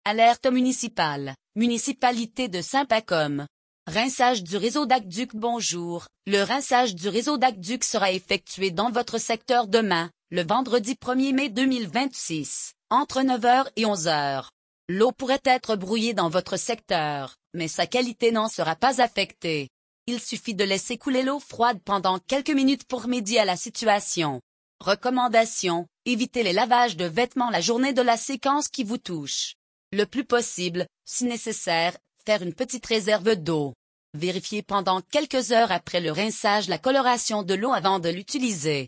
Alerte municipale. Municipalité de Saint-Pacôme. Rinçage du réseau d'aqueduc. Bonjour, le rinçage du réseau d'aqueduc sera effectué dans votre secteur demain, le vendredi 1er mai 2026, entre 9h et 11h. L'eau pourrait être brouillée dans votre secteur, mais sa qualité n'en sera pas affectée. Il suffit de laisser couler l'eau froide pendant quelques minutes pour médier à la situation. Recommandation: évitez les lavages de vêtements la journée de la séquence qui vous touche. Le plus possible, si nécessaire, faire une petite réserve d'eau. Vérifiez pendant quelques heures après le rinçage la coloration de l'eau avant de l'utiliser.